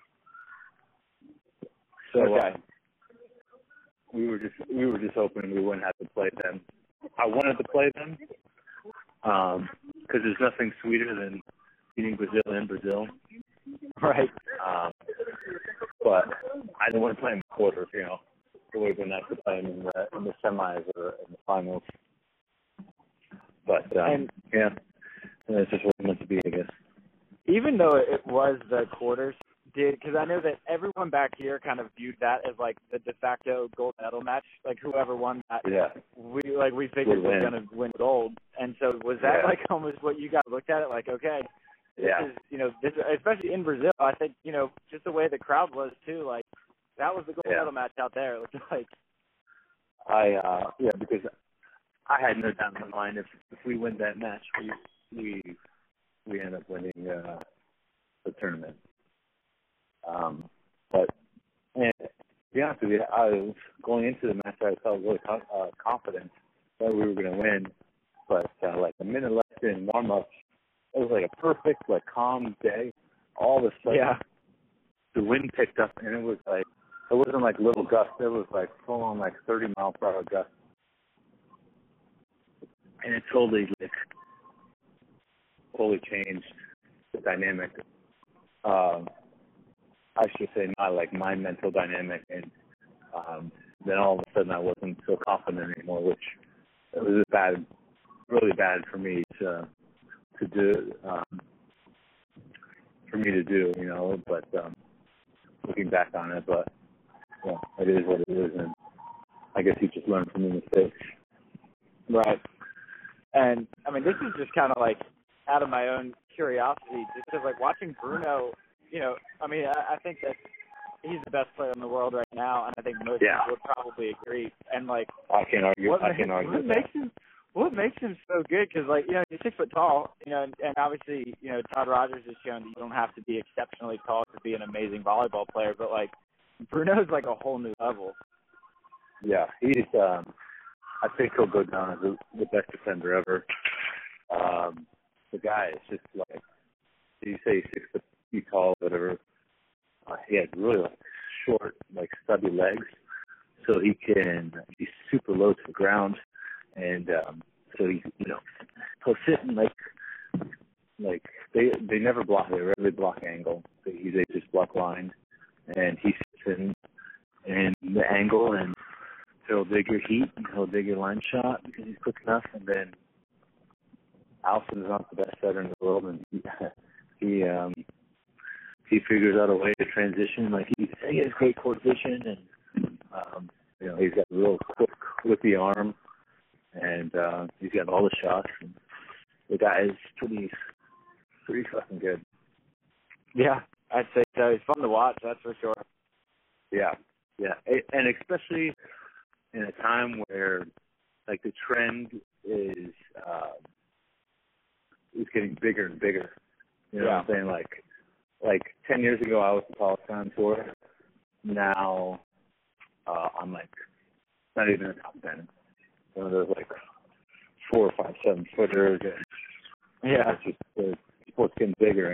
So we were just hoping we wouldn't have to play them. I wanted to play them because there's nothing sweeter than beating Brazil in Brazil. Right. But I didn't want to play them in the quarters. It would have been nice to play them in the semis or in the finals. But, it's just what it meant to be, I guess. Even though it was the quarters, because I know that everyone back here kind of viewed that as, like, the de facto gold medal match. Like, whoever won that, we figured was going to win gold. And so was that, like, almost what you guys looked at it? Like, okay, this is, especially in Brazil, I think, just the way the crowd was, too, like, that was the gold medal match out there. It looked like. Because I had no doubt in my mind if we win that match, we end up winning the tournament. But to be honest with you, I was going into the match. I felt really confident that we were going to win. But like a minute left in warm up, it was like a perfect, like, calm day. All of a sudden, the wind picked up, and it was like, it wasn't like little gusts. It was like full on, like 30-mile-per-hour gusts. And it totally changed the dynamic. I should say not like my mental dynamic, and then all of a sudden I wasn't so confident anymore, which it was really bad for me to do. But looking back on it, but it is what it is, and I guess you just learn from the mistakes. Right. And I mean, this is just kind of like out of my own curiosity, just because like watching Bruno, I mean, I think that he's the best player in the world right now, and I think most people would probably agree. And like, I can't argue. What makes him so good? Because like, he's 6 foot tall, and obviously, Todd Rogers has shown that you don't have to be exceptionally tall to be an amazing volleyball player. But like, Bruno's like a whole new level. Yeah, he's. I think he'll go down as the best defender ever. The guy is just like, you say he's 6 feet tall, whatever. He has really like short, like stubby legs, so he's super low to the ground, and so he'll sit and like they never block, they rarely block angle. They just block line, and he sits in the angle, and he'll dig your heat, and he'll dig your line shot because he's quick enough, and then Allison is not the best setter in the world, and he figures out a way to transition. Like he has great court vision, and he's got a real quick, whippy arm, and he's got all the shots. And the guy is pretty fucking good. Yeah, I'd say so. He's fun to watch, that's for sure. Yeah, and especially in a time where like the trend is getting bigger and bigger. You know what I'm saying? Like 10 years ago, I was the tallest guy on tour. Now, I'm like not even in the top 10. There's like 4 or 5 7-footers. It's just the sport's getting bigger,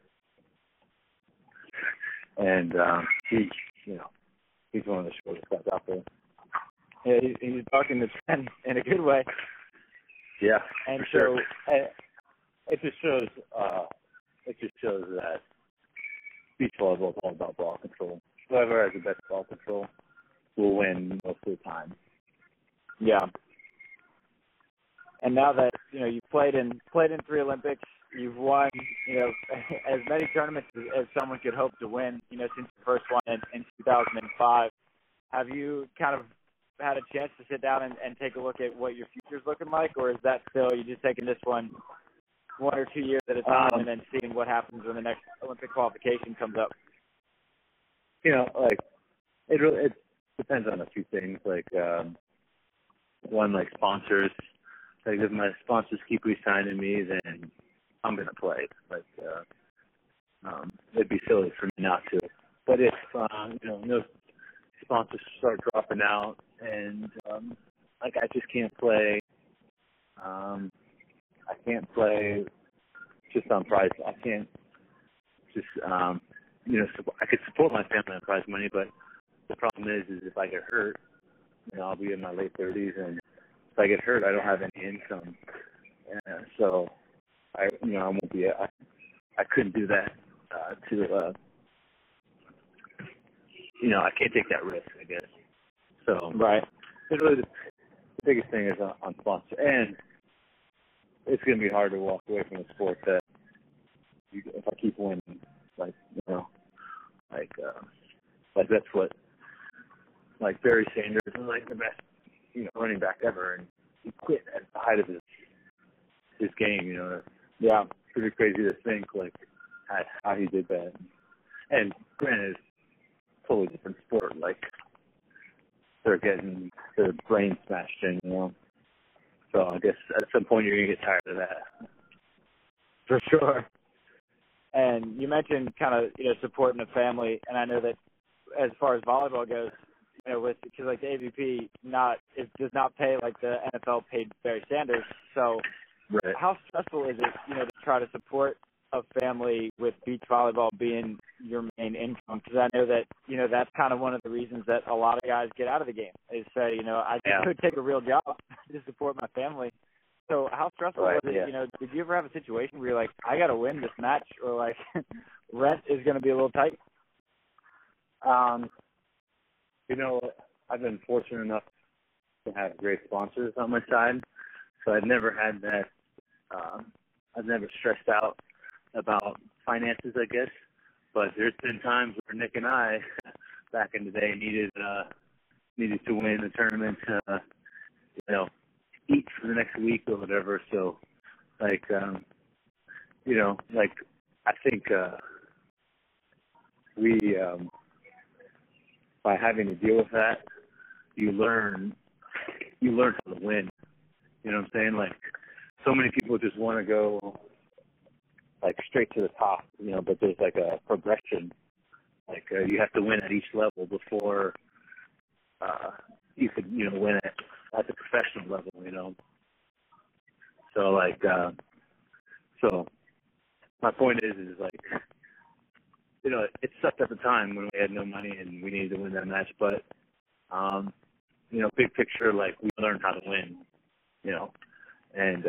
and he's one of the shortest guys out there. Yeah, he's bucking the trend in a good way. Yeah, and for so sure. It just shows that beach volleyball is all about ball control. Whoever has the best ball control will win most of the time. Yeah. And now that you've played in 3 Olympics, you've won as many tournaments as someone could hope to win. Since the first one in 2005, have you kind of had a chance to sit down and take a look at what your future's looking like, or is that still you just taking this one or 2 years at a time and then seeing what happens when the next Olympic qualification comes up? Like it depends on a few things. Like one, like sponsors. Like if my sponsors keep re-signing me, then I'm gonna play. Like it'd be silly for me not to. But if no sponsors start dropping out and like I just can't play. I can't play just on prize. I can't just I could support my family on prize money, but the problem is if I get hurt, I'll be in my late 30s, and if I get hurt, I don't have any income. So I won't be. I couldn't do that I can't take that risk, I guess. So right. Really, the biggest thing is on sponsor, and it's going to be hard to walk away from a sport that if I keep winning, like that's what like Barry Sanders is like the best running back ever, and he quit at the height of his game. Yeah, pretty crazy to think like how he did that. And granted, it's a totally different sport. Like they're getting their brain smashed in, So I guess at some point you're gonna get tired of that. For sure. And you mentioned kind of supporting the family, and I know that as far as volleyball goes, because like the AVP does not pay like the NFL paid Barry Sanders. So right. How stressful is it to try to support a family with beach volleyball being your main income? Because I know that that's kind of one of the reasons that a lot of guys get out of the game is say I could take a real job to support my family. So how stressful was it? Yeah. Did you ever have a situation where you're like, I got to win this match, or like rent is going to be a little tight? I've been fortunate enough to have great sponsors on my side, so I've never had that. I've never stressed out about finances, I guess. But there's been times where Nick and I, back in the day, needed to win the tournament, eat for the next week or whatever. So, like, you know, like, I think we, by having to deal with that, you learn how to win. You know what I'm saying? Like, so many people just want to go, like, straight to the top, you know, but there's, like, a progression. Like, you have to win at each level before you could, you know, win at the professional level, you know. So, like, so my point is like, you know, it sucked at the time when we had no money and we needed to win that match, but, you know, big picture, like, we learned how to win, you know, and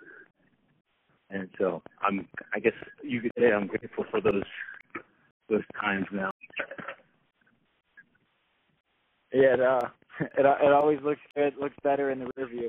so I guess you could say I'm grateful for those times now. Yeah, it always looks good, looks better in the rear view.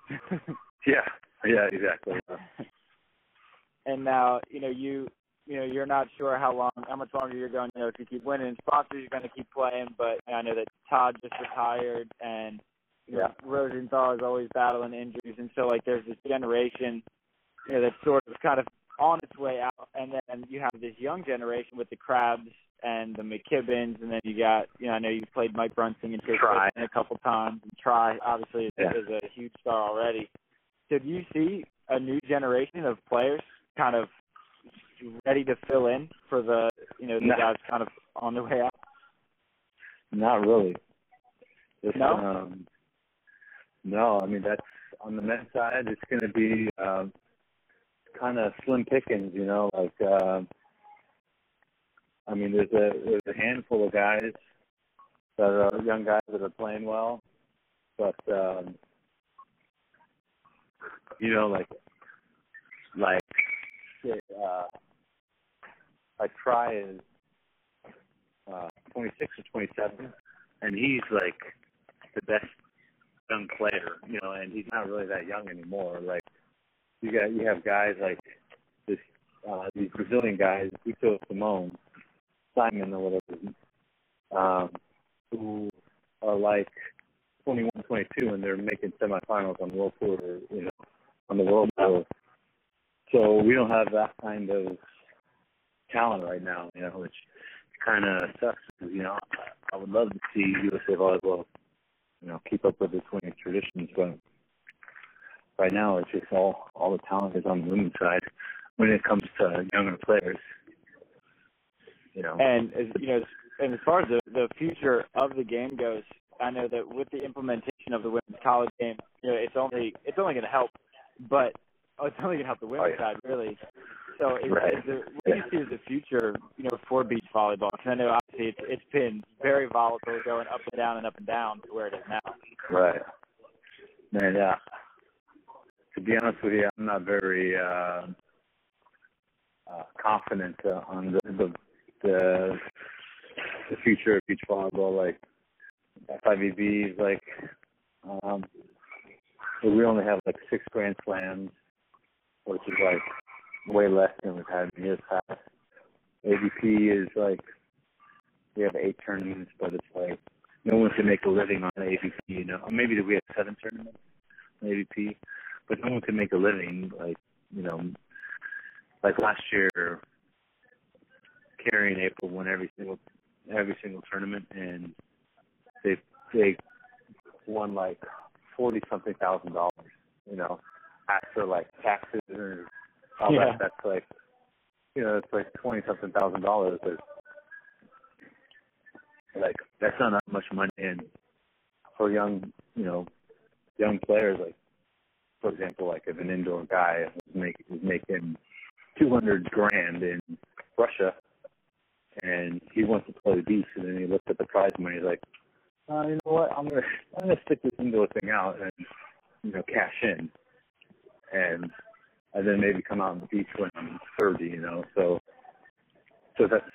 Yeah, exactly. And now, you know, you're not sure how much longer you're going, you know, to keep winning. Sponsors, you're going to keep playing, but I know that Todd just retired, and you know, Rosenthal is always battling injuries, and so like there's this generation, you know, that's sort of kind of on its way out, and then you have this young generation with the Crabs and the McKibbins, and then you got, you know, I know you've played Mike Brunsing and Chase Whitman a couple times, and Try obviously is a huge star already. So do you see a new generation of players kind of ready to fill in for the, you know, the guys kind of on their way out? Not really. No? No, I mean, that's on the men's side, it's going to be kind of slim pickings, you know, like, I mean, there's a handful of guys that are young guys that are playing well, but, you know, like Try is 26 or 27, and he's like the best young player, you know, and he's not really that young anymore. Like you have guys like this, these Brazilian guys, Ito Simon or whatever, who are like 21, 22, and they're making semifinals on World Tour, you know, on the World Tour. So we don't have that kind of talent right now, you know, which kind of sucks because, you know, I would love to see USA Volleyball, you know, keep up with its winning traditions, but right now it's just all the talent is on the women's side when it comes to younger players, you know. And as far as the future of the game goes, I know that with the implementation of the women's college game, you know, it's only going to help, but it's only going to help the women's side, really. So what do you see as the future, you know, for beach volleyball? Because I know obviously it's been very volatile, going up and down to where it is now. Right. And to be honest with you, I'm not very confident on the future of beach volleyball. Like FIVB is like we only have like 6 Grand Slams, which is like way less than we've had in years past. AVP is like we have 8 tournaments, but it's like no one can make a living on AVP. You know, or maybe we have 7 tournaments on AVP, but no one can make a living. Like, you know, like last year, Carrie and April won every single tournament, and they won like $40-something thousand. You know, after like taxes and all that. That's like, you know, it's like $20-something thousand. But like that's not that much money, and for young players, like for example, like if an indoor guy was making $200,000 in Russia, and he wants to play the beach, and then he looks at the prize money, he's like, you know what, I'm gonna stick this indoor thing out and, you know, cash in, and then maybe come out on the beach when I'm 30, you know. So that's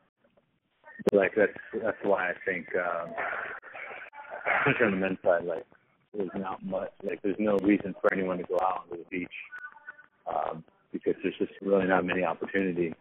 why I think, especially on the men's side, like there's not much, like there's no reason for anyone to go out onto the beach, because there's just really not many opportunities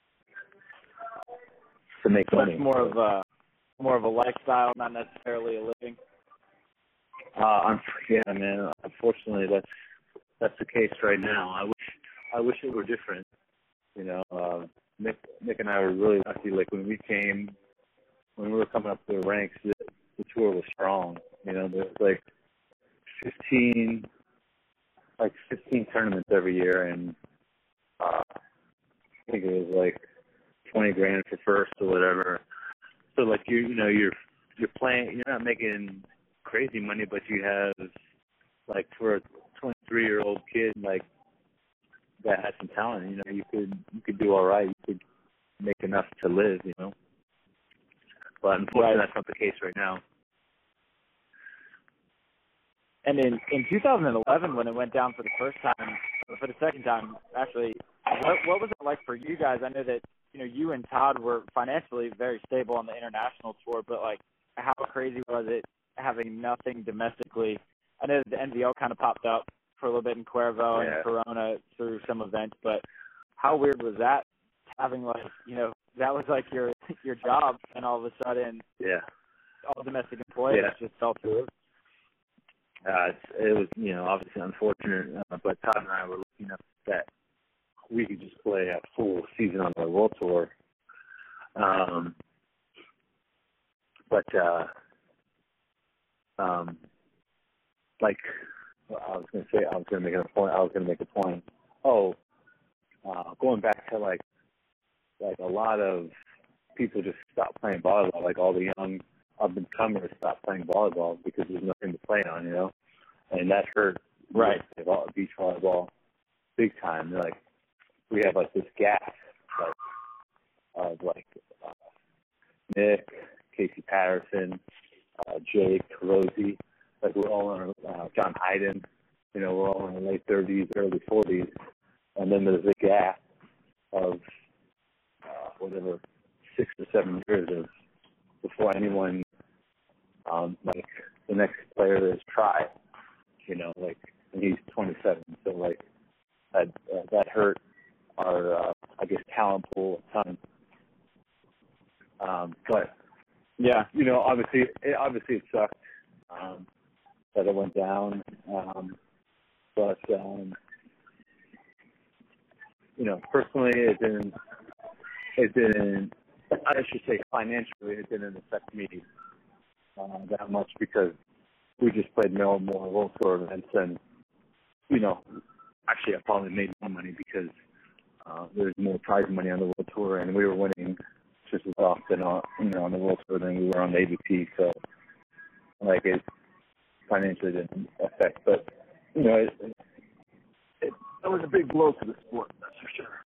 to make money. It's more of a lifestyle, not necessarily a living. Yeah, man. Unfortunately, that's the case right now. I wish it were different. You know, Nick and I were really lucky. Like when we were coming up the ranks, the tour was strong. You know, there was like 15 tournaments every year, and I think it was like 20 grand for first or whatever. So like you're playing, you're not making crazy money, but you have, like, for a 23-year-old kid like that has some talent, you know, you could do all right. You could make enough to live, you know. But unfortunately, that's not the case right now. And in 2011, when it went down for the second time, actually, what was it like for you guys? I know that, you know, you and Todd were financially very stable on the international tour, but, like, how crazy was it having nothing domestically? I know that the NVL kind of popped up for a little bit in Cuervo and Corona through some events, but how weird was that, having, like, you know, that was like your job, and all of a sudden all domestic employees just fell through? It was, you know, obviously unfortunate, but Todd and I were looking up that we could just play a full season on the World Tour. Like, I was going to make a point. Going back to like a lot of people just stopped playing volleyball. Like all the young up-and-comers stopped playing volleyball because there's nothing to play on, you know, and that hurt. Right. Beach volleyball, big time. Like we have like this gap, of Nick, Casey Patterson, Jake, Rosie. Like we're all in John Hyden. You know, we're all in the late 30s, early 40s, and then there's a gap of 6 or 7 years before anyone, like the next player is Tri. You know, like, and he's 27, so like that hurt our talent pool a ton. But yeah, you know, obviously it sucked that it went down. But you know, personally, it didn't. I should say financially, it didn't affect me that much because we just played more World Tour events, and you know, actually, I probably made more money because there's more prize money on the World Tour, and we were winning just as often on the World Tour than we were on the AVP. So, like, it financially didn't affect, but you know, it was a big blow to the sport, that's for sure.